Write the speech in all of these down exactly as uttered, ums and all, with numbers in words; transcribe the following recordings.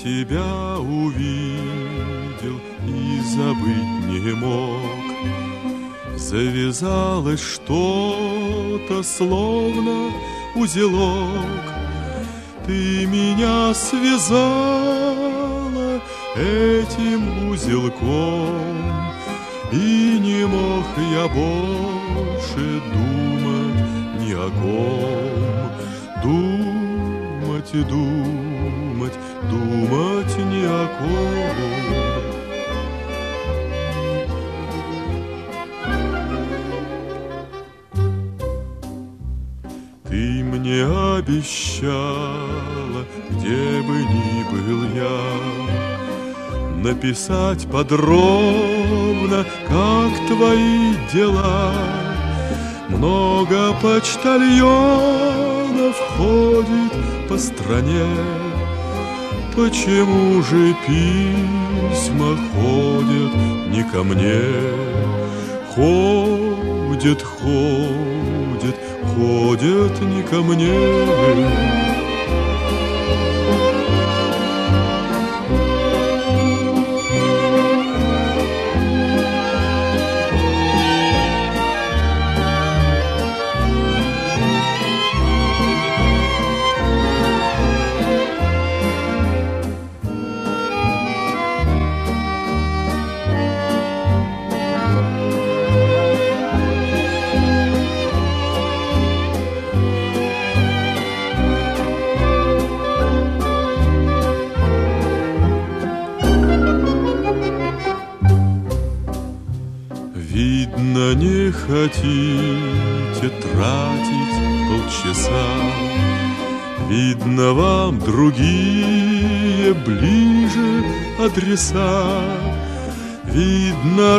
тебя увидел и забыть не мог. Завязалось что-то, словно узелок. Ты меня связала этим узелком, и не мог я больше думать ни о ком. Думать и думать, думать ни о ком. Ты мне обещала, где бы ни был я, написать подробно, как твои дела. Много почтальонов ходит по стране. Почему же письма ходят не ко мне? Ходят, ходят, ходят не ко мне. Видно, не хотите тратить полчаса. Видно, вам другие ближе адреса. Видно,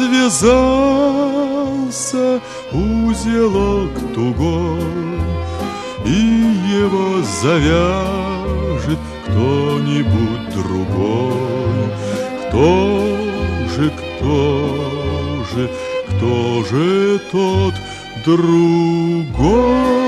развязался узелок тугой, и его завяжет кто-нибудь другой. Кто же, кто же, кто же тот другой?